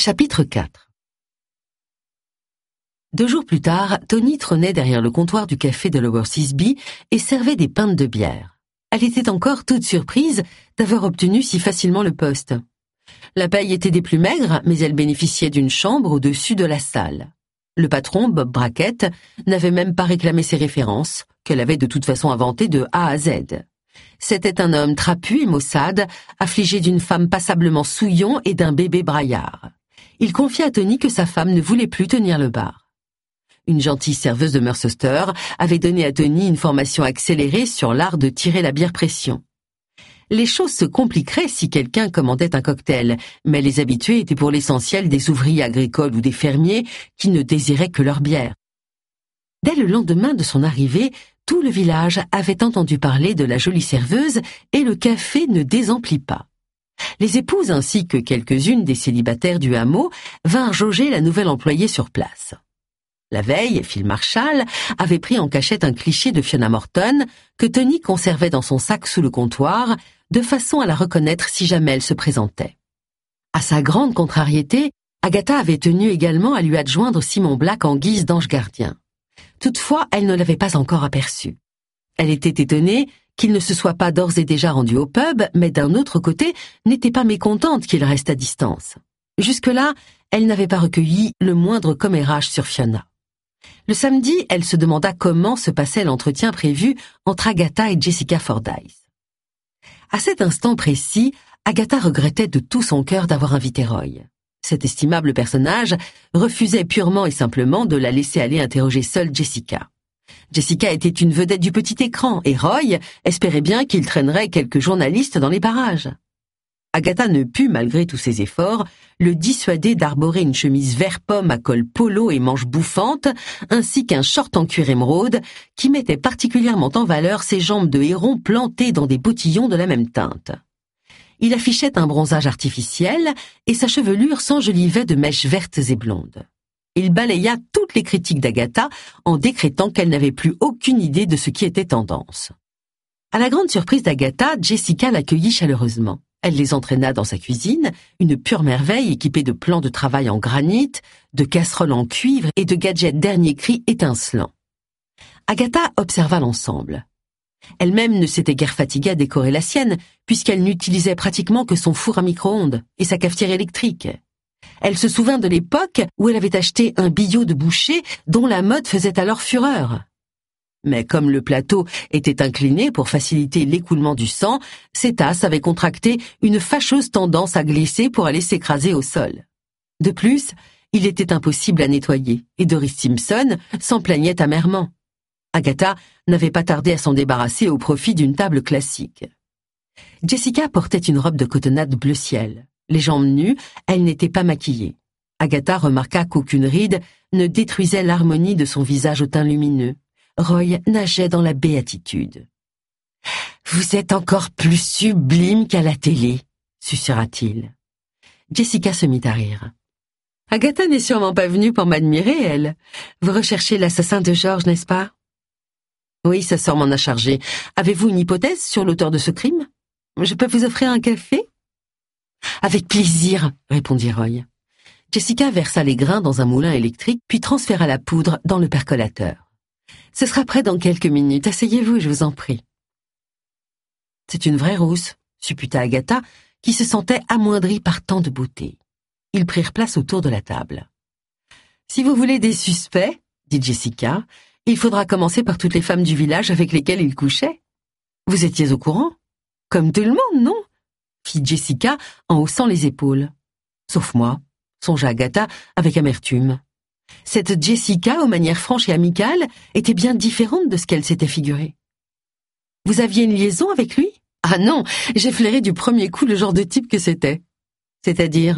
Chapitre 4. 2 jours plus tard, Tony trônait derrière le comptoir du café de Lower Seasby et servait des pintes de bière. Elle était encore toute surprise d'avoir obtenu si facilement le poste. La paye était des plus maigres, mais elle bénéficiait d'une chambre au-dessus de la salle. Le patron, Bob Brackett, n'avait même pas réclamé ses références, qu'elle avait de toute façon inventées de A à Z. C'était un homme trapu et maussade, affligé d'une femme passablement souillon et d'un bébé braillard. Il confia à Tony que sa femme ne voulait plus tenir le bar. Une gentille serveuse de Mercester avait donné à Tony une formation accélérée sur l'art de tirer la bière pression. Les choses se compliqueraient si quelqu'un commandait un cocktail, mais les habitués étaient pour l'essentiel des ouvriers agricoles ou des fermiers qui ne désiraient que leur bière. Dès le lendemain de son arrivée, tout le village avait entendu parler de la jolie serveuse et le café ne désemplit pas. Les épouses ainsi que quelques-unes des célibataires du hameau vinrent jauger la nouvelle employée sur place. La veille, Phil Marshall avait pris en cachette un cliché de Fiona Morton que Tony conservait dans son sac sous le comptoir, de façon à la reconnaître si jamais elle se présentait. À sa grande contrariété, Agatha avait tenu également à lui adjoindre Simon Black en guise d'ange gardien. Toutefois, elle ne l'avait pas encore aperçu. Elle était étonnée qu'il ne se soit pas d'ores et déjà rendu au pub, mais d'un autre côté, n'était pas mécontente qu'il reste à distance. Jusque-là, elle n'avait pas recueilli le moindre commérage sur Fiona. Le samedi, elle se demanda comment se passait l'entretien prévu entre Agatha et Jessica Fordyce. À cet instant précis, Agatha regrettait de tout son cœur d'avoir invité Roy. Cet estimable personnage refusait purement et simplement de la laisser aller interroger seule Jessica. Jessica était une vedette du petit écran et Roy espérait bien qu'il traînerait quelques journalistes dans les parages. Agatha ne put, malgré tous ses efforts, le dissuader d'arborer une chemise vert pomme à col polo et manches bouffantes, ainsi qu'un short en cuir émeraude qui mettait particulièrement en valeur ses jambes de héron plantées dans des bottillons de la même teinte. Il affichait un bronzage artificiel et sa chevelure s'enjolivait de mèches vertes et blondes. Il balaya toutes les critiques d'Agatha en décrétant qu'elle n'avait plus aucune idée de ce qui était tendance. À la grande surprise d'Agatha, Jessica l'accueillit chaleureusement. Elle les entraîna dans sa cuisine, une pure merveille équipée de plans de travail en granit, de casseroles en cuivre et de gadgets dernier cri étincelants. Agatha observa l'ensemble. Elle-même ne s'était guère fatiguée à décorer la sienne, puisqu'elle n'utilisait pratiquement que son four à micro-ondes et sa cafetière électrique. Elle se souvint de l'époque où elle avait acheté un billot de boucher dont la mode faisait alors fureur. Mais comme le plateau était incliné pour faciliter l'écoulement du sang, ses tasses avaient contracté une fâcheuse tendance à glisser pour aller s'écraser au sol. De plus, il était impossible à nettoyer, et Doris Simpson s'en plaignait amèrement. Agatha n'avait pas tardé à s'en débarrasser au profit d'une table classique. Jessica portait une robe de cotonnade bleu ciel. Les jambes nues, elle n'était pas maquillée. Agatha remarqua qu'aucune ride ne détruisait l'harmonie de son visage au teint lumineux. Roy nageait dans la béatitude. « Vous êtes encore plus sublime qu'à la télé », susurra-t-il. Jessica se mit à rire. « Agatha n'est sûrement pas venue pour m'admirer, elle. Vous recherchez l'assassin de George, n'est-ce pas ?»« Oui, sa sœur m'en a chargé. Avez-vous une hypothèse sur l'auteur de ce crime ? Je peux vous offrir un café ?»« Avec plaisir, » répondit Roy. Jessica versa les grains dans un moulin électrique, puis transféra la poudre dans le percolateur. « Ce sera prêt dans quelques minutes. Asseyez-vous, je vous en prie. » « C'est une vraie rousse, » supputa Agatha, qui se sentait amoindrie par tant de beauté. Ils prirent place autour de la table. « Si vous voulez des suspects, » dit Jessica, « il faudra commencer par toutes les femmes du village avec lesquelles il couchait. Vous étiez au courant ? Comme tout le monde, non ?» fit Jessica en haussant les épaules. « Sauf moi, » songea Agatha avec amertume. Cette Jessica, aux manières franches et amicales, était bien différente de ce qu'elle s'était figuré. « Vous aviez une liaison avec lui ? » ?»« Ah non, j'ai flairé du premier coup le genre de type que c'était. » »« C'est-à-dire ? » ?»«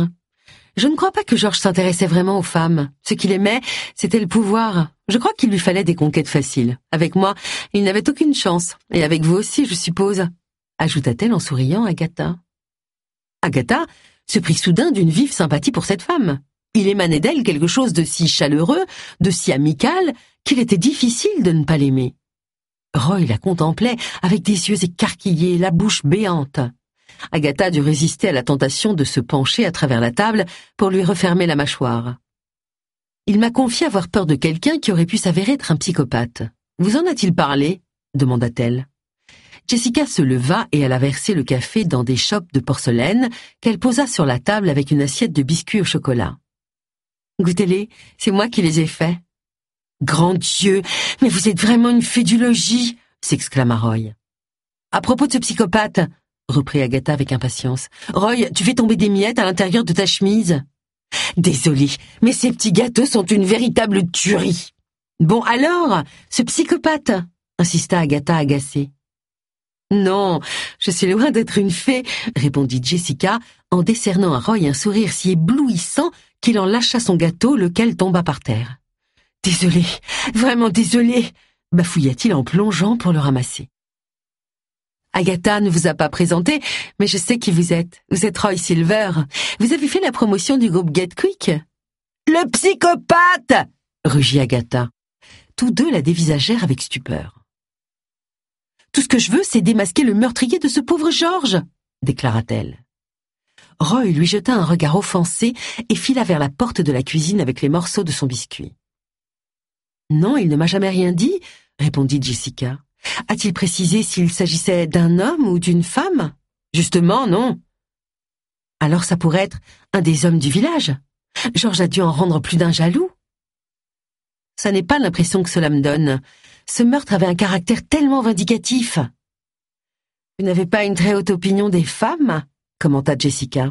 Je ne crois pas que George s'intéressait vraiment aux femmes. Ce qu'il aimait, c'était le pouvoir. Je crois qu'il lui fallait des conquêtes faciles. Avec moi, il n'avait aucune chance. Et avec vous aussi, je suppose. » ajouta-t-elle en souriant à Agatha. Agatha se prit soudain d'une vive sympathie pour cette femme. Il émanait d'elle quelque chose de si chaleureux, de si amical, qu'il était difficile de ne pas l'aimer. Roy la contemplait avec des yeux écarquillés, la bouche béante. Agatha a dû résister à la tentation de se pencher à travers la table pour lui refermer la mâchoire. Il m'a confié avoir peur de quelqu'un qui aurait pu s'avérer être un psychopathe. Vous en a-t-il parlé? Demanda-t-elle. Jessica se leva et alla verser le café dans des chopes de porcelaine qu'elle posa sur la table avec une assiette de biscuits au chocolat. Goûtez-les, c'est moi qui les ai faits. Grand Dieu, mais vous êtes vraiment une fée du logis, s'exclama Roy. À propos de ce psychopathe, reprit Agatha avec impatience, Roy, tu fais tomber des miettes à l'intérieur de ta chemise. Désolée, mais ces petits gâteaux sont une véritable tuerie. Bon alors, ce psychopathe, insista Agatha agacée. Non, je suis loin d'être une fée, répondit Jessica en décernant à Roy un sourire si éblouissant qu'il en lâcha son gâteau, lequel tomba par terre. Désolé, vraiment désolé, bafouilla-t-il en plongeant pour le ramasser. Agatha ne vous a pas présenté, mais je sais qui vous êtes. Vous êtes Roy Silver. Vous avez fait la promotion du groupe Get Quick. Le psychopathe! Rugit Agatha. Tous deux la dévisagèrent avec stupeur. Tout ce que je veux, c'est démasquer le meurtrier de ce pauvre George, déclara-t-elle. Roy lui jeta un regard offensé et fila vers la porte de la cuisine avec les morceaux de son biscuit. Non, il ne m'a jamais rien dit, répondit Jessica. A-t-il précisé s'il s'agissait d'un homme ou d'une femme? Justement, non. Alors ça pourrait être un des hommes du village. George a dû en rendre plus d'un jaloux. Ça n'est pas l'impression que cela me donne. Ce meurtre avait un caractère tellement vindicatif. Vous n'avez pas une très haute opinion des femmes? Commenta Jessica.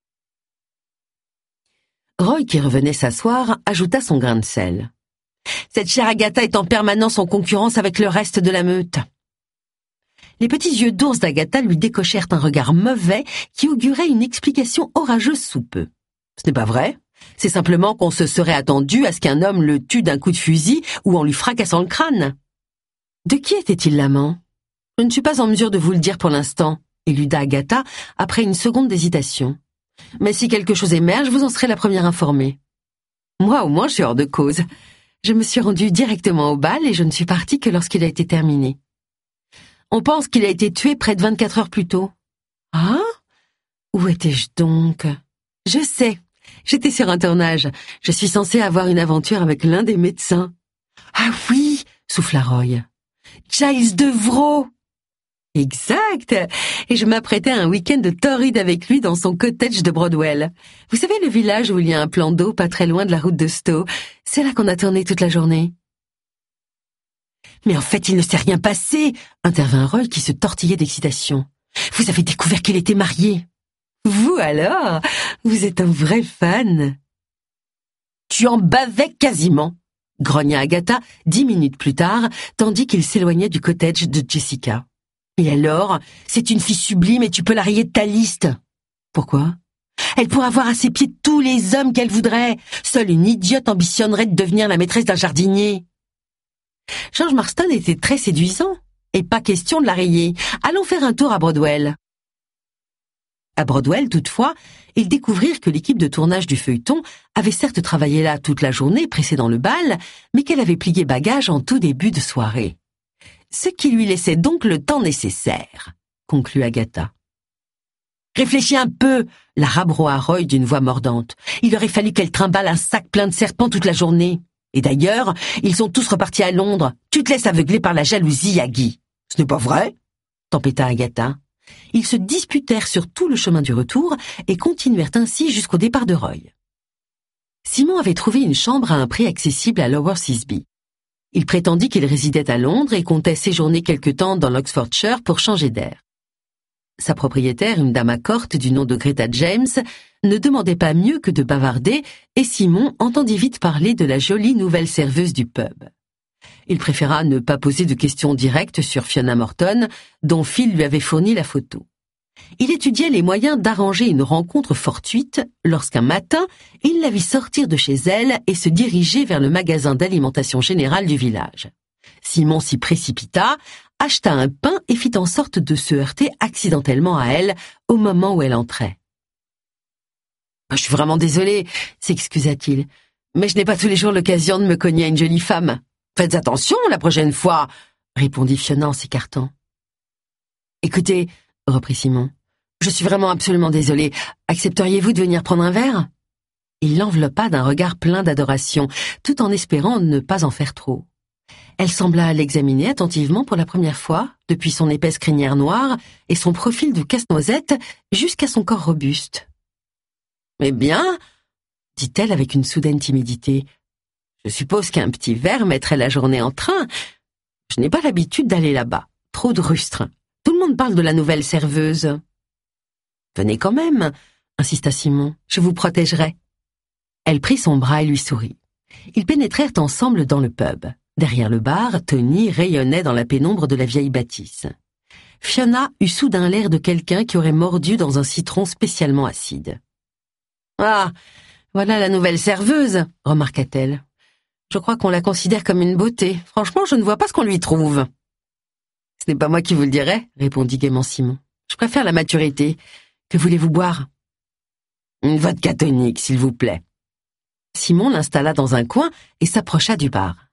Roy, qui revenait s'asseoir, ajouta son grain de sel. Cette chère Agatha est en permanence en concurrence avec le reste de la meute. Les petits yeux d'ours d'Agatha lui décochèrent un regard mauvais qui augurait une explication orageuse sous peu. Ce n'est pas vrai. C'est simplement qu'on se serait attendu à ce qu'un homme le tue d'un coup de fusil ou en lui fracassant le crâne. De qui était-il l'amant? Je ne suis pas en mesure de vous le dire pour l'instant, éluda Agatha après une seconde d'hésitation. Mais si quelque chose émerge, vous en serez la première informée. Moi, au moins, je suis hors de cause. Je me suis rendue directement au bal et je ne suis partie que lorsqu'il a été terminé. On pense qu'il a été tué près de 24 heures plus tôt. Ah? Où étais-je donc? Je sais. J'étais sur un tournage. Je suis censée avoir une aventure avec l'un des médecins. Ah oui, souffla Roy. Giles Devro! Exact! Et je m'apprêtais à un week-end torride avec lui dans son cottage de Broadwell. Vous savez le village où il y a un plan d'eau pas très loin de la route de Stowe? C'est là qu'on a tourné toute la journée. Mais en fait, il ne s'est rien passé, intervint Roy qui se tortillait d'excitation. Vous avez découvert qu'il était marié. Vous alors? Vous êtes un vrai fan. Tu en bavais quasiment, grogna Agatha 10 minutes plus tard, tandis qu'il s'éloignait du cottage de Jessica. Et alors, c'est une fille sublime et tu peux la rayer de ta liste. Pourquoi? Elle pourrait avoir à ses pieds tous les hommes qu'elle voudrait. Seule une idiote ambitionnerait de devenir la maîtresse d'un jardinier. George Marston était très séduisant. Et pas question de la rayer. Allons faire un tour à Broadwell. À Broadwell, toutefois, ils découvrirent que l'équipe de tournage du feuilleton avait certes travaillé là toute la journée précédant le bal, mais qu'elle avait plié bagage en tout début de soirée. Ce qui lui laissait donc le temps nécessaire, conclut Agatha. Réfléchis un peu, la rabroa Roy d'une voix mordante. Il aurait fallu qu'elle trimballe un sac plein de serpents toute la journée. Et d'ailleurs, ils sont tous repartis à Londres. Tu te laisses aveugler par la jalousie, Aggie. Ce n'est pas vrai? Tempêta Agatha. Ils se disputèrent sur tout le chemin du retour et continuèrent ainsi jusqu'au départ de Roy. Simon avait trouvé une chambre à un prix accessible à Lower Seasby. Il prétendit qu'il résidait à Londres et comptait séjourner quelque temps dans l'Oxfordshire pour changer d'air. Sa propriétaire, une dame accorte du nom de Greta James, ne demandait pas mieux que de bavarder et Simon entendit vite parler de la jolie nouvelle serveuse du pub. Il préféra ne pas poser de questions directes sur Fiona Morton, dont Phil lui avait fourni la photo. Il étudiait les moyens d'arranger une rencontre fortuite lorsqu'un matin, il la vit sortir de chez elle et se diriger vers le magasin d'alimentation générale du village. Simon s'y précipita, acheta un pain et fit en sorte de se heurter accidentellement à elle au moment où elle entrait. « Je suis vraiment désolé, s'excusa-t-il, mais je n'ai pas tous les jours l'occasion de me cogner à une jolie femme. Faites attention la prochaine fois, répondit Fiona en s'écartant. Écoutez, reprit Simon, Je suis vraiment absolument désolée. Accepteriez-vous de venir prendre un verre ?» Il l'enveloppa d'un regard plein d'adoration, tout en espérant ne pas en faire trop. Elle sembla l'examiner attentivement pour la première fois, depuis son épaisse crinière noire et son profil de casse-noisette jusqu'à son corps robuste. « Eh bien, » dit-elle avec une soudaine timidité, « je suppose qu'un petit verre mettrait la journée en train. Je n'ai pas l'habitude d'aller là-bas. Trop de rustres. Tout le monde parle de la nouvelle serveuse. »« Venez quand même, » insista Simon, « je vous protégerai. » Elle prit son bras et lui sourit. Ils pénétrèrent ensemble dans le pub. Derrière le bar, Tony rayonnait dans la pénombre de la vieille bâtisse. Fiona eut soudain l'air de quelqu'un qui aurait mordu dans un citron spécialement acide. « Ah, voilà la nouvelle serveuse, » remarqua-t-elle. « Je crois qu'on la considère comme une beauté. Franchement, je ne vois pas ce qu'on lui trouve. »« Ce n'est pas moi qui vous le dirai, » répondit gaiement Simon. « Je préfère la maturité. Que voulez-vous boire ? » ?»« Une vodka tonique, s'il vous plaît. » Simon l'installa dans un coin et s'approcha du bar.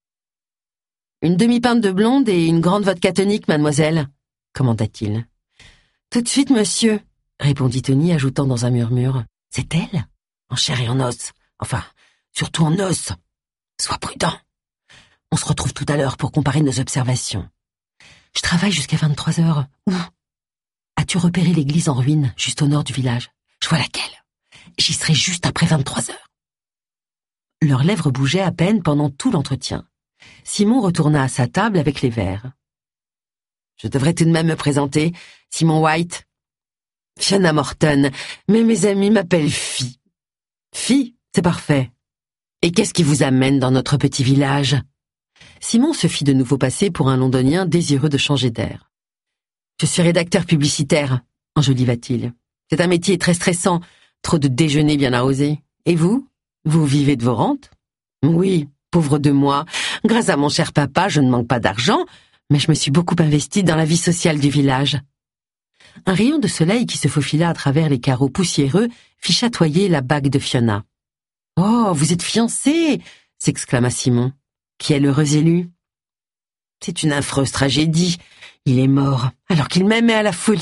« Une demi-pinte de blonde et une grande vodka tonique, mademoiselle, » commanda-t-il. « Tout de suite, monsieur, » répondit Tony, ajoutant dans un murmure. « C'est elle ? En chair et en os. Enfin, surtout en os. Sois prudent. On se retrouve tout à l'heure pour comparer nos observations. Je travaille jusqu'à 23 heures. Où ? As-tu repéré l'église en ruine, juste au nord du village ? Je vois laquelle. J'y serai juste après 23 heures. » Leurs lèvres bougeaient à peine pendant tout l'entretien. Simon retourna à sa table avec les verres. « Je devrais tout de même me présenter, Simon White. Fiona Morton, mais mes amis m'appellent Fi. »« Fi, c'est parfait. Et qu'est-ce qui vous amène dans notre petit village ?» Simon se fit de nouveau passer pour un Londonien désireux de changer d'air. « Je suis rédacteur publicitaire, » enjoliva-t-il. « C'est un métier très stressant, trop de déjeuners bien arrosés. Et vous ? Vous vivez de vos rentes ? » ?»« Oui, pauvre de moi. Grâce à mon cher papa, je ne manque pas d'argent, mais je me suis beaucoup investie dans la vie sociale du village. » Un rayon de soleil qui se faufila à travers les carreaux poussiéreux fit chatoyer la bague de Fiona. « Oh, vous êtes fiancée !» s'exclama Simon. « Quel heureux élu !»« C'est une affreuse tragédie. Il est mort, alors qu'il m'aimait à la folie. »«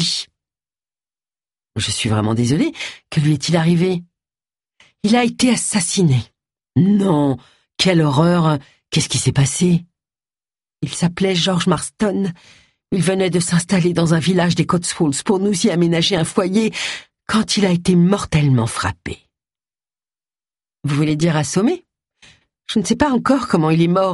Je suis vraiment désolée. Que lui est-il arrivé ? » ?»« Il a été assassiné. »« Non, quelle horreur. Qu'est-ce qui s'est passé ? » ?»« Il s'appelait George Marston. Il venait de s'installer dans un village des Cotswolds pour nous y aménager un foyer quand il a été mortellement frappé. »« Vous voulez dire assommé ? Je ne sais pas encore comment il est mort. »«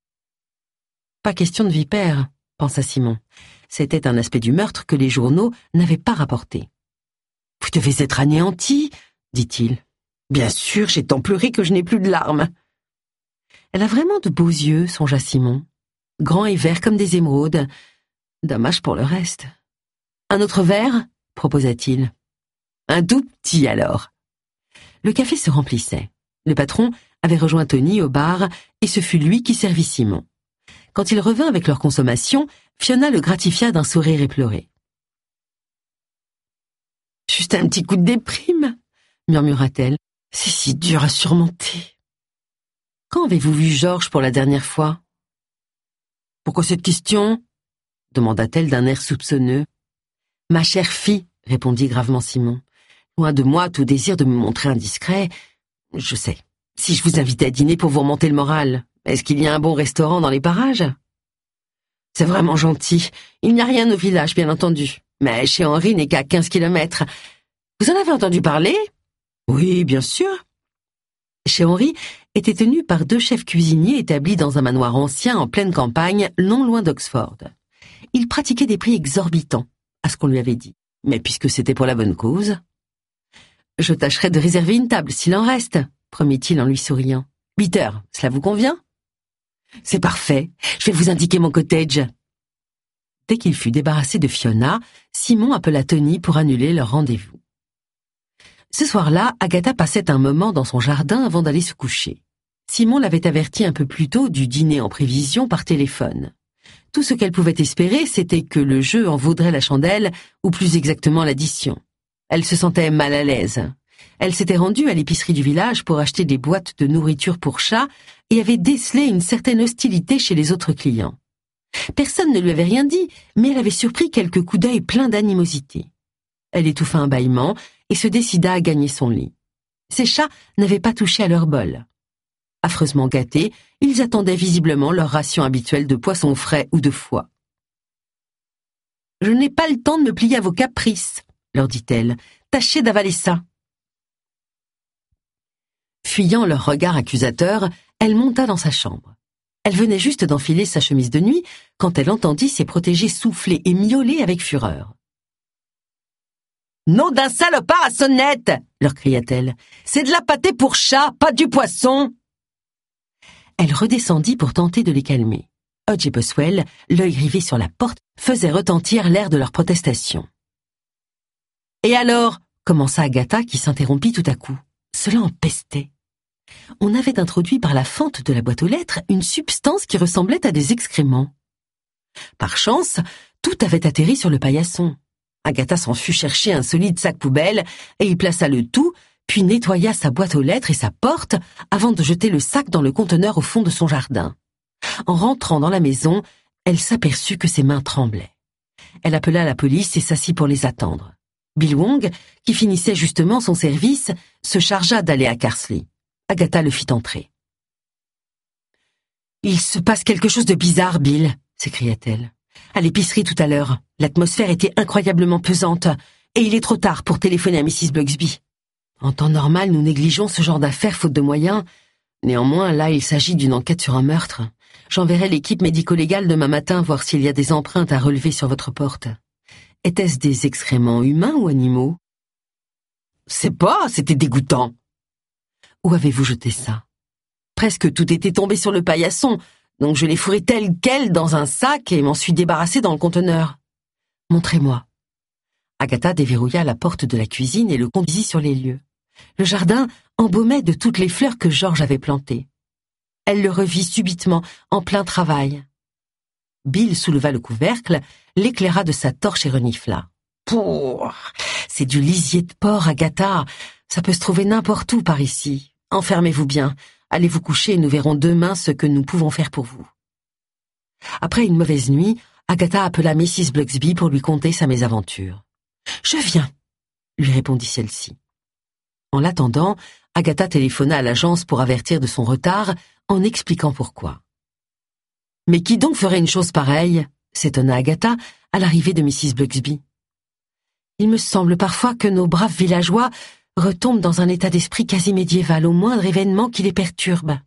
Pas question de vipère, » pensa Simon. C'était un aspect du meurtre que les journaux n'avaient pas rapporté. « Vous devez être anéanti, » dit-il. « Bien sûr, j'ai tant pleuré que je n'ai plus de larmes. »« Elle a vraiment de beaux yeux, songea Simon. Grands et verts comme des émeraudes. Dommage pour le reste. »« Un autre verre ?» proposa-t-il. « Un tout petit alors. » Le café se remplissait. Le patron avait rejoint Tony au bar et ce fut lui qui servit Simon. Quand il revint avec leur consommation, Fiona le gratifia d'un sourire éploré. « Juste un petit coup de déprime, » murmura-t-elle. « C'est si dur à surmonter. »« Quand avez-vous vu Georges pour la dernière fois ? » ?»« Pourquoi cette question ? » demanda-t-elle d'un air soupçonneux. « Ma chère fille, » répondit gravement Simon. « Loin de moi tout désir de me montrer indiscret. Je sais. Si je vous invitais à dîner pour vous remonter le moral, est-ce qu'il y a un bon restaurant dans les parages ? » ?»« C'est vraiment gentil. Il n'y a rien au village, bien entendu. Mais chez Henri n'est qu'à 15 kilomètres. Vous en avez entendu parler ? » ?»« Oui, bien sûr. » Chez Henri était tenu par 2 chefs cuisiniers établis dans un manoir ancien en pleine campagne, non loin d'Oxford. Il pratiquait des prix exorbitants, à ce qu'on lui avait dit. Mais puisque c'était pour la bonne cause... « Je tâcherai de réserver une table, s'il en reste, » promit-il en lui souriant. « 8 heures, cela vous convient ? » ?»« C'est parfait. Je vais vous indiquer mon cottage. » Dès qu'il fut débarrassé de Fiona, Simon appela Tony pour annuler leur rendez-vous. Ce soir-là, Agatha passait un moment dans son jardin avant d'aller se coucher. Simon l'avait avertie un peu plus tôt du dîner en prévision par téléphone. Tout ce qu'elle pouvait espérer, c'était que le jeu en vaudrait la chandelle, ou plus exactement l'addition. Elle se sentait mal à l'aise. Elle s'était rendue à l'épicerie du village pour acheter des boîtes de nourriture pour chats et avait décelé une certaine hostilité chez les autres clients. Personne ne lui avait rien dit, mais elle avait surpris quelques coups d'œil pleins d'animosité. Elle étouffa un bâillement et se décida à gagner son lit. Ses chats n'avaient pas touché à leur bol. Affreusement gâtés, ils attendaient visiblement leur ration habituelle de poisson frais ou de foie. « Je n'ai pas le temps de me plier à vos caprices, » leur dit-elle. « Tâchez d'avaler ça. » Fuyant leur regard accusateur, elle monta dans sa chambre. Elle venait juste d'enfiler sa chemise de nuit quand elle entendit ses protégés souffler et miauler avec fureur. « Nom d'un salopard à sonnette !» leur cria-t-elle. « C'est de la pâtée pour chat, pas du poisson !» Elle redescendit pour tenter de les calmer. Hodge et Boswell, l'œil rivé sur la porte, faisaient retentir l'air de leur protestation. « Et alors ?» commença Agatha qui s'interrompit tout à coup. Cela empestait. On avait introduit par la fente de la boîte aux lettres une substance qui ressemblait à des excréments. Par chance, tout avait atterri sur le paillasson. Agatha s'en fut chercher un solide sac poubelle et y plaça le tout, puis nettoya sa boîte aux lettres et sa porte avant de jeter le sac dans le conteneur au fond de son jardin. En rentrant dans la maison, elle s'aperçut que ses mains tremblaient. Elle appela la police et s'assit pour les attendre. Bill Wong, qui finissait justement son service, se chargea d'aller à Carsley. Agatha le fit entrer. « Il se passe quelque chose de bizarre, Bill !» s'écria-t-elle. « À l'épicerie tout à l'heure, l'atmosphère était incroyablement pesante et il est trop tard pour téléphoner à Mrs. Bugsby. En temps normal, nous négligeons ce genre d'affaires faute de moyens. Néanmoins, là, il s'agit d'une enquête sur un meurtre. J'enverrai l'équipe médico-légale demain matin voir s'il y a des empreintes à relever sur votre porte. Était-ce des excréments humains ou animaux ? » « C'est pas, c'était dégoûtant. » »« Où avez-vous jeté ça ? » ?»« Presque tout était tombé sur le paillasson, donc je l'ai fourré tel quel dans un sac et m'en suis débarrassé dans le conteneur. »« Montrez-moi. » Agatha déverrouilla la porte de la cuisine et le conduisit sur les lieux. Le jardin embaumait de toutes les fleurs que George avait plantées. Elle le revit subitement, en plein travail. Bill souleva le couvercle, l'éclaira de sa torche et renifla. « Pouh, c'est du lisier de porc, Agatha. Ça peut se trouver n'importe où par ici. Enfermez-vous bien. Allez vous coucher et nous verrons demain ce que nous pouvons faire pour vous. » Après une mauvaise nuit, Agatha appela Mrs. Bugsby pour lui conter sa mésaventure. « Je viens », lui répondit celle-ci. En l'attendant, Agatha téléphona à l'agence pour avertir de son retard en expliquant pourquoi. « Mais qui donc ferait une chose pareille ?» s'étonna Agatha à l'arrivée de Mrs. Bugsby. « Il me semble parfois que nos braves villageois retombent dans un état d'esprit quasi médiéval au moindre événement qui les perturbe.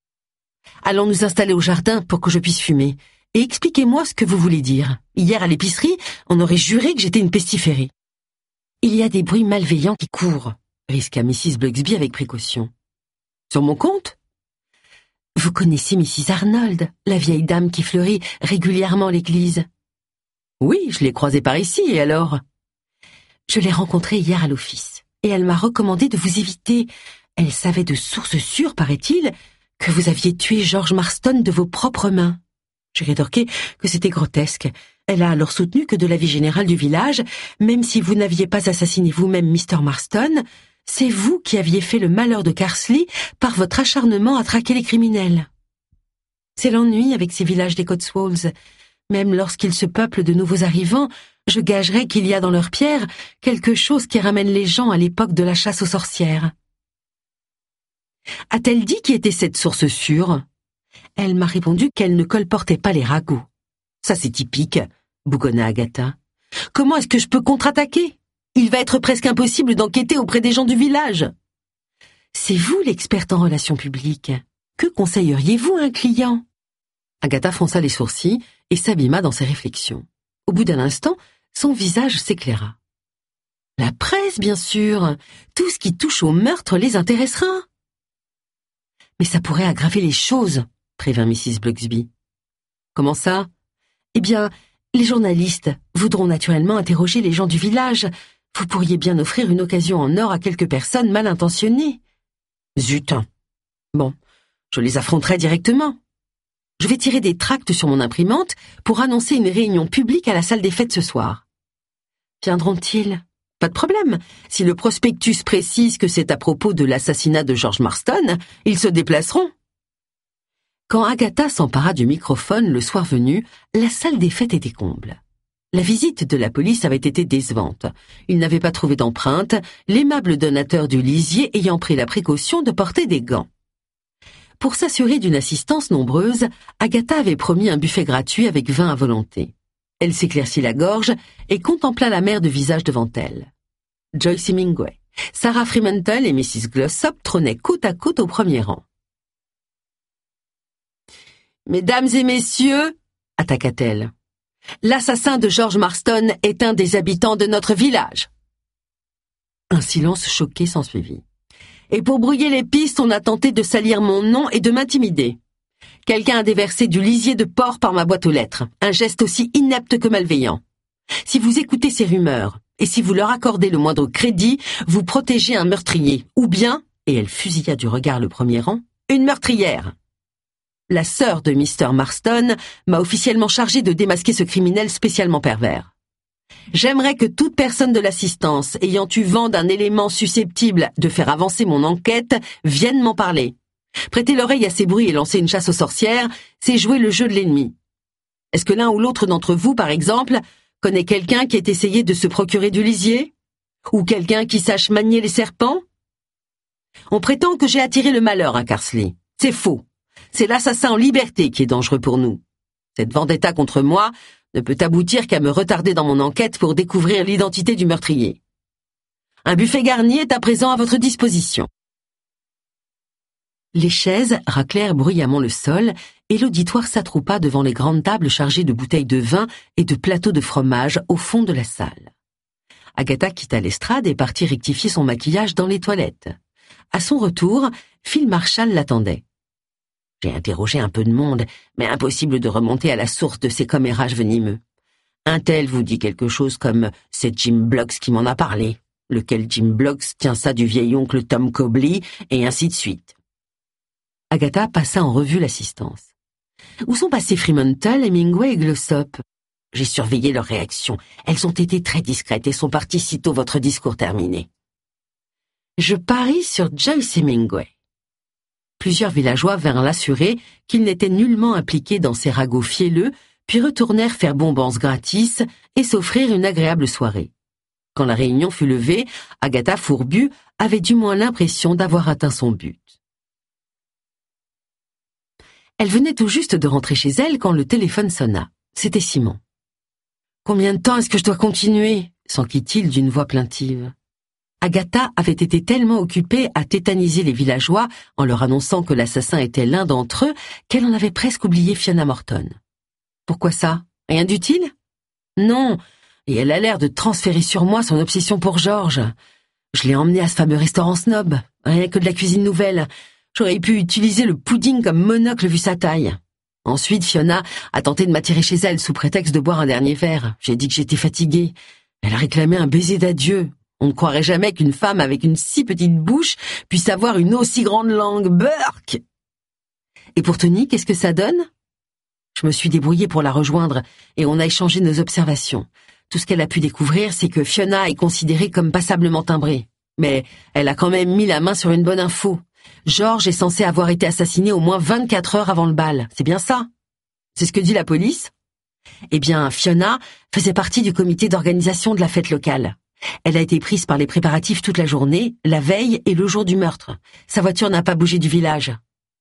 Allons nous installer au jardin pour que je puisse fumer, et expliquez-moi ce que vous voulez dire. Hier à l'épicerie, on aurait juré que j'étais une pestiférée. » « Il y a des bruits malveillants qui courent, » risqua Mrs. Bugsby avec précaution. « Sur mon compte ? » « Vous connaissez Mrs. Arnold, la vieille dame qui fleurit régulièrement l'église. »« Oui, je l'ai croisée par ici, et alors ? » « Je l'ai rencontrée hier à l'office, et elle m'a recommandé de vous éviter. Elle savait de source sûre, paraît-il, que vous aviez tué George Marston de vos propres mains. » J'ai rétorqué que c'était grotesque. Elle a alors soutenu que de l'avis général du village, même si vous n'aviez pas assassiné vous-même Mr. Marston, c'est vous qui aviez fait le malheur de Carsley par votre acharnement à traquer les criminels. C'est l'ennui avec ces villages des Cotswolds. Même lorsqu'ils se peuplent de nouveaux arrivants, je gagerais qu'il y a dans leurs pierres quelque chose qui ramène les gens à l'époque de la chasse aux sorcières. A-t-elle dit qui était cette source sûre ? Elle m'a répondu qu'elle ne colportait pas les ragots. Ça c'est typique, bougonna Agatha. Comment est-ce que je peux contre-attaquer ? Il va être presque impossible d'enquêter auprès des gens du village. C'est vous l'experte en relations publiques. Que conseilleriez-vous à un client ? Agatha fronça les sourcils et s'abîma dans ses réflexions. Au bout d'un instant, son visage s'éclaira. La presse, bien sûr. Tout ce qui touche au meurtre les intéressera. Mais ça pourrait aggraver les choses, prévint Mrs. Bugsby. Comment ça ? Eh bien, les journalistes voudront naturellement interroger les gens du village. Vous pourriez bien offrir une occasion en or à quelques personnes mal intentionnées. Zut. Bon, je les affronterai directement. Je vais tirer des tracts sur mon imprimante pour annoncer une réunion publique à la salle des fêtes ce soir. Viendront-ils ? Pas de problème. Si le prospectus précise que c'est à propos de l'assassinat de George Marston, ils se déplaceront. Quand Agatha s'empara du microphone le soir venu, la salle des fêtes était comble. La visite de la police avait été décevante. Ils n'avaient pas trouvé d'empreinte, l'aimable donateur du lisier ayant pris la précaution de porter des gants. Pour s'assurer d'une assistance nombreuse, Agatha avait promis un buffet gratuit avec vin à volonté. Elle s'éclaircit la gorge et contempla la mer de visage devant elle. Joyce Hemingway, Sarah Fremantle et Mrs. Glossop trônaient côte à côte au premier rang. « Mesdames et messieurs, attaqua-t-elle, l'assassin de George Marston est un des habitants de notre village. » Un silence choqué s'ensuivit. « Et pour brouiller les pistes, on a tenté de salir mon nom et de m'intimider. Quelqu'un a déversé du lisier de porc par ma boîte aux lettres, un geste aussi inepte que malveillant. Si vous écoutez ces rumeurs, et si vous leur accordez le moindre crédit, vous protégez un meurtrier, ou bien, et elle fusilla du regard le premier rang, une meurtrière. La sœur de Mr. Marston m'a officiellement chargée de démasquer ce criminel spécialement pervers. J'aimerais que toute personne de l'assistance ayant eu vent d'un élément susceptible de faire avancer mon enquête vienne m'en parler. Prêter l'oreille à ces bruits et lancer une chasse aux sorcières, c'est jouer le jeu de l'ennemi. Est-ce que l'un ou l'autre d'entre vous, par exemple, connaît quelqu'un qui ait essayé de se procurer du lisier? Ou quelqu'un qui sache manier les serpents? On prétend que j'ai attiré le malheur à Carsley. C'est faux. C'est l'assassin en liberté qui est dangereux pour nous. Cette vendetta contre moi ne peut aboutir qu'à me retarder dans mon enquête pour découvrir l'identité du meurtrier. Un buffet garni est à présent à votre disposition. Les chaises raclèrent bruyamment le sol et l'auditoire s'attroupa devant les grandes tables chargées de bouteilles de vin et de plateaux de fromage au fond de la salle. Agatha quitta l'estrade et partit rectifier son maquillage dans les toilettes. À son retour, Phil Marshall l'attendait. « J'ai interrogé un peu de monde, mais impossible de remonter à la source de ces commérages venimeux. Un tel vous dit quelque chose comme « c'est Jim Bloggs qui m'en a parlé », lequel Jim Bloggs tient ça du vieil oncle Tom Cobley, et ainsi de suite. Agatha passa en revue l'assistance. « Où sont passés Fremantle, Hemingway et Glossop ? J'ai surveillé leurs réactions. Elles ont été très discrètes et sont parties sitôt votre discours terminé. Je parie sur Joyce Hemingway. » Plusieurs villageois vinrent l'assurer qu'il n'était nullement impliqué dans ces ragots fielleux, puis retournèrent faire bonbons gratis et s'offrir une agréable soirée. Quand la réunion fut levée, Agatha fourbue avait du moins l'impression d'avoir atteint son but. Elle venait tout juste de rentrer chez elle quand le téléphone sonna. C'était Simon. « Combien de temps est-ce que je dois continuer ?» s'enquit-il d'une voix plaintive. Agatha avait été tellement occupée à tétaniser les villageois en leur annonçant que l'assassin était l'un d'entre eux qu'elle en avait presque oublié Fiona Morton. « Pourquoi ça? Rien d'utile? » ?»« Non, et elle a l'air de transférer sur moi son obsession pour George. Je l'ai emmené à ce fameux restaurant snob, rien que de la cuisine nouvelle. J'aurais pu utiliser le pudding comme monocle vu sa taille. Ensuite, Fiona a tenté de m'attirer chez elle sous prétexte de boire un dernier verre. J'ai dit que j'étais fatiguée. Elle a réclamé un baiser d'adieu. On ne croirait jamais qu'une femme avec une si petite bouche puisse avoir une aussi grande langue. Burk! Et pour Tony, qu'est-ce que ça donne? Je me suis débrouillée pour la rejoindre et on a échangé nos observations. Tout ce qu'elle a pu découvrir, c'est que Fiona est considérée comme passablement timbrée. Mais elle a quand même mis la main sur une bonne info. George est censé avoir été assassiné au moins 24 heures avant le bal. C'est bien ça? C'est ce que dit la police? Eh bien, Fiona faisait partie du comité d'organisation de la fête locale. Elle a été prise par les préparatifs toute la journée, la veille et le jour du meurtre. Sa voiture n'a pas bougé du village.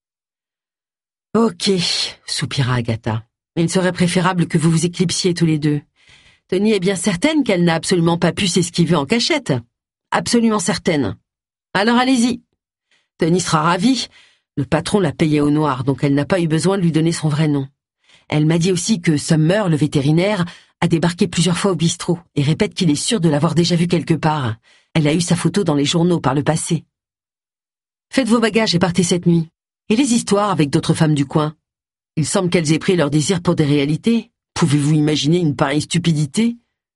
« Ok, » soupira Agatha. « Il serait préférable que vous vous éclipsiez tous les deux. Tony est bien certaine qu'elle n'a absolument pas pu s'esquiver en cachette. Absolument certaine. Alors allez-y. Tony sera ravi. Le patron l'a payée au noir, donc elle n'a pas eu besoin de lui donner son vrai nom. Elle m'a dit aussi que Summer, le vétérinaire, a débarqué plusieurs fois au bistrot et répète qu'il est sûr de l'avoir déjà vu quelque part. Elle a eu sa photo dans les journaux par le passé. Faites vos bagages et partez cette nuit. Et les histoires avec d'autres femmes du coin? Il semble qu'elles aient pris leur désir pour des réalités. Pouvez-vous imaginer une pareille stupidité?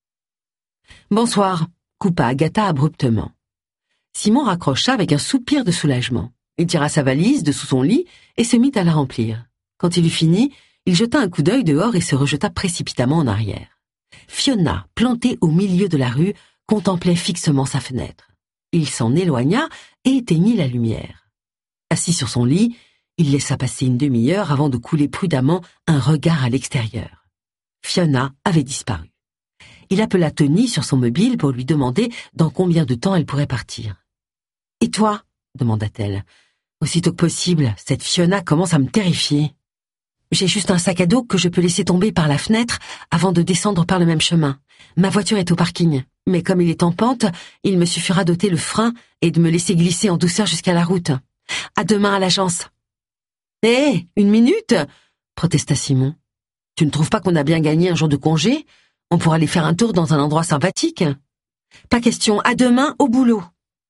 Bonsoir, coupa Agatha abruptement. Simon raccrocha avec un soupir de soulagement. Il tira sa valise de sous son lit et se mit à la remplir. Quand il eut fini, il jeta un coup d'œil dehors et se rejeta précipitamment en arrière. Fiona, plantée au milieu de la rue, contemplait fixement sa fenêtre. Il s'en éloigna et éteignit la lumière. Assis sur son lit, il laissa passer une demi-heure avant de couler prudemment un regard à l'extérieur. Fiona avait disparu. il appela Tony sur son mobile pour lui demander dans combien de temps elle pourrait partir. « Et toi ?» demanda-t-elle. « Aussitôt que possible, cette Fiona commence à me terrifier. J'ai juste un sac à dos que je peux laisser tomber par la fenêtre avant de descendre par le même chemin. Ma voiture est au parking, mais comme il est en pente, il me suffira d'ôter le frein et de me laisser glisser en douceur jusqu'à la route. À demain à l'agence. »« Hé, une minute !» protesta Simon. « Tu ne trouves pas qu'on a bien gagné un jour de congé ? On pourra aller faire un tour dans un endroit sympathique. »« Pas question, à demain, au boulot. »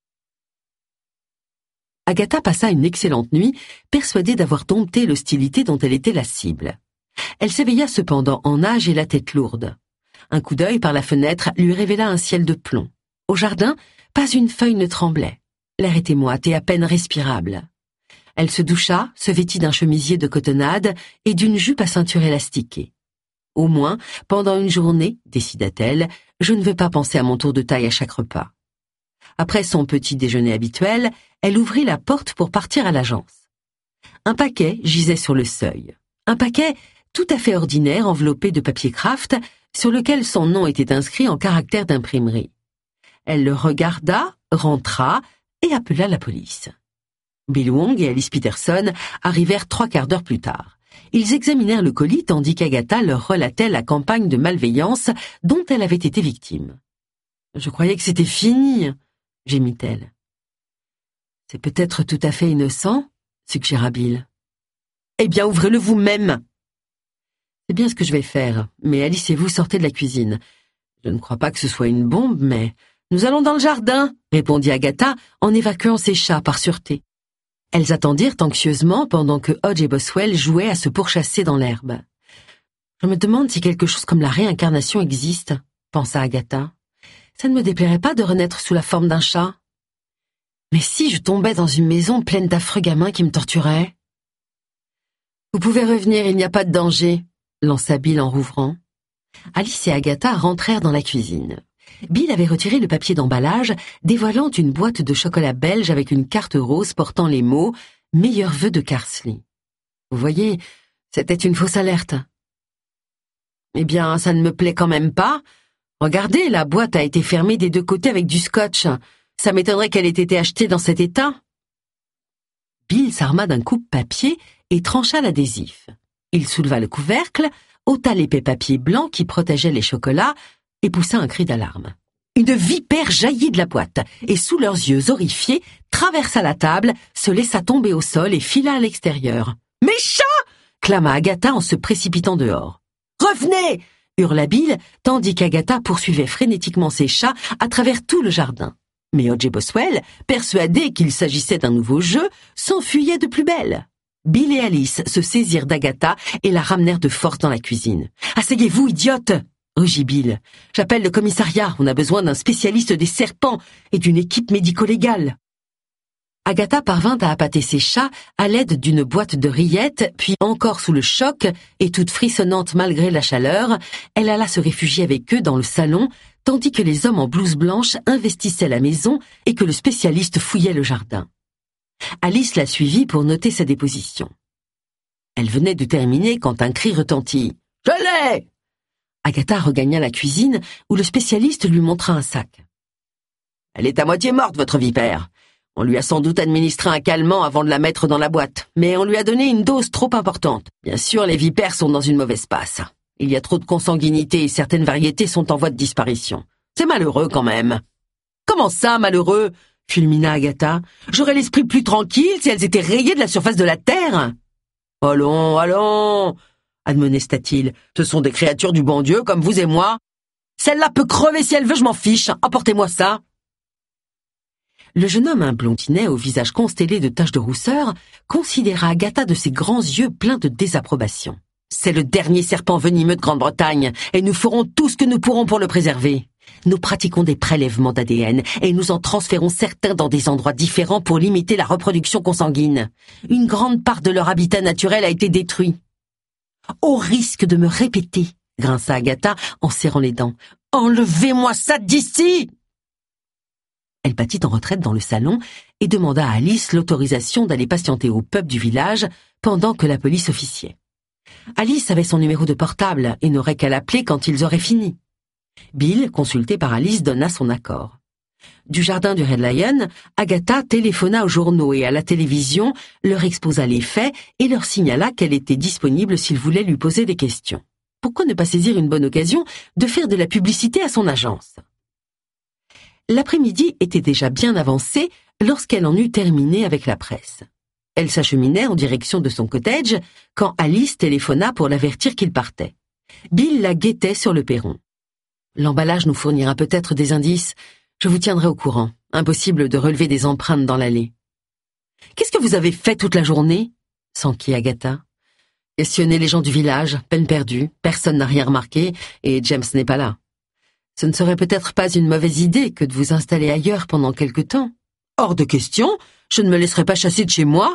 Agatha passa une excellente nuit, persuadée d'avoir dompté l'hostilité dont elle était la cible. Elle s'éveilla cependant en âge et la tête lourde. Un coup d'œil par la fenêtre lui révéla un ciel de plomb. Au jardin, pas une feuille ne tremblait. L'air était moite et à peine respirable. Elle se doucha, se vêtit d'un chemisier de cotonnade et d'une jupe à ceinture élastiquée. Au moins, pendant une journée, décida-t-elle, je ne veux pas penser à mon tour de taille à chaque repas. Après son petit déjeuner habituel, elle ouvrit la porte pour partir à l'agence. Un paquet gisait sur le seuil. Un paquet tout à fait ordinaire enveloppé de papier kraft sur lequel son nom était inscrit en caractères d'imprimerie. Elle le regarda, rentra et appela la police. Bill Wong et Alice Peterson arrivèrent 3 quarts d'heure plus tard. Ils examinèrent le colis tandis qu'Agatha leur relatait la campagne de malveillance dont elle avait été victime. « Je croyais que c'était fini », gémit-elle. « C'est peut-être tout à fait innocent », suggéra Bill. « Eh bien, ouvrez-le vous-même !»« C'est bien ce que je vais faire, mais Alice et vous sortez de la cuisine. Je ne crois pas que ce soit une bombe, mais... »« Nous allons dans le jardin !» répondit Agatha en évacuant ses chats par sûreté. Elles attendirent anxieusement pendant que Hodge et Boswell jouaient à se pourchasser dans l'herbe. « Je me demande si quelque chose comme la réincarnation existe, » pensa Agatha. « Ça ne me déplairait pas de renaître sous la forme d'un chat. Mais si je tombais dans une maison pleine d'affreux gamins qui me torturaient ?»« Vous pouvez revenir, il n'y a pas de danger, » lança Bill en rouvrant. Alice et Agatha rentrèrent dans la cuisine. Bill avait retiré le papier d'emballage, dévoilant une boîte de chocolat belge avec une carte rose portant les mots « Meilleurs vœux de Carsley ». Vous voyez, c'était une fausse alerte. « Eh bien, ça ne me plaît quand même pas. Regardez, la boîte a été fermée des 2 côtés avec du scotch. Ça m'étonnerait qu'elle ait été achetée dans cet état. » Bill s'arma d'un coupe-papier et trancha l'adhésif. Il souleva le couvercle, ôta l'épais papier blanc qui protégeait les chocolats et poussa un cri d'alarme. Une vipère jaillit de la boîte et, sous leurs yeux horrifiés, traversa la table, se laissa tomber au sol et fila à l'extérieur. « Mes chats !» clama Agatha en se précipitant dehors. « Revenez !» hurla Bill, tandis qu'Agatha poursuivait frénétiquement ses chats à travers tout le jardin. Mais Hodge et Boswell, persuadés qu'il s'agissait d'un nouveau jeu, s'enfuyaient de plus belle. Bill et Alice se saisirent d'Agatha et la ramenèrent de force dans la cuisine. « Asseyez-vous, idiote !» rugit Bill. « J'appelle le commissariat, on a besoin d'un spécialiste des serpents et d'une équipe médico-légale. » Agatha parvint à appâter ses chats à l'aide d'une boîte de rillettes, puis encore sous le choc et toute frissonnante malgré la chaleur, elle alla se réfugier avec eux dans le salon, tandis que les hommes en blouse blanche investissaient la maison et que le spécialiste fouillait le jardin. Alice la suivit pour noter sa déposition. Elle venait de terminer quand un cri retentit. « Je l'ai !» Agatha regagna la cuisine où le spécialiste lui montra un sac. « Elle est à moitié morte, votre vipère. On lui a sans doute administré un calmant avant de la mettre dans la boîte, mais on lui a donné une dose trop importante. Bien sûr, les vipères sont dans une mauvaise passe. Il y a trop de consanguinité et certaines variétés sont en voie de disparition. C'est malheureux quand même. »« Comment ça, malheureux ?» fulmina Agatha. « J'aurais l'esprit plus tranquille si elles étaient rayées de la surface de la terre. »« Allons, allons !» admonesta-t-il. « Ce sont des créatures du bon Dieu comme vous et moi. Celle-là peut crever si elle veut, je m'en fiche. Apportez-moi ça. » Le jeune homme, un blondinet au visage constellé de taches de rousseur, considéra Agatha de ses grands yeux pleins de désapprobation. « C'est le dernier serpent venimeux de Grande-Bretagne, et nous ferons tout ce que nous pourrons pour le préserver. Nous pratiquons des prélèvements d'ADN, et nous en transférons certains dans des endroits différents pour limiter la reproduction consanguine. Une grande part de leur habitat naturel a été détruit. »« Au risque de me répéter, » grinça Agatha en serrant les dents, « enlevez-moi ça d'ici !» Elle battit en retraite dans le salon et demanda à Alice l'autorisation d'aller patienter au pub du village pendant que la police officiait. Alice avait son numéro de portable et n'aurait qu'à l'appeler quand ils auraient fini. Bill, consulté par Alice, donna son accord. Du jardin du Red Lion, Agatha téléphona aux journaux et à la télévision, leur exposa les faits et leur signala qu'elle était disponible s'ils voulaient lui poser des questions. Pourquoi ne pas saisir une bonne occasion de faire de la publicité à son agence? L'après-midi était déjà bien avancé lorsqu'elle en eut terminé avec la presse. Elle s'acheminait en direction de son cottage quand Alice téléphona pour l'avertir qu'il partait. Bill la guettait sur le perron. « L'emballage nous fournira peut-être des indices. Je vous tiendrai au courant. Impossible de relever des empreintes dans l'allée. »« Qu'est-ce que vous avez fait toute la journée ?» s'enquit Agatha. « Questionner les gens du village, peine perdue. Personne n'a rien remarqué et James n'est pas là. Ce ne serait peut-être pas une mauvaise idée que de vous installer ailleurs pendant quelque temps. »« Hors de question. Je ne me laisserai pas chasser de chez moi. »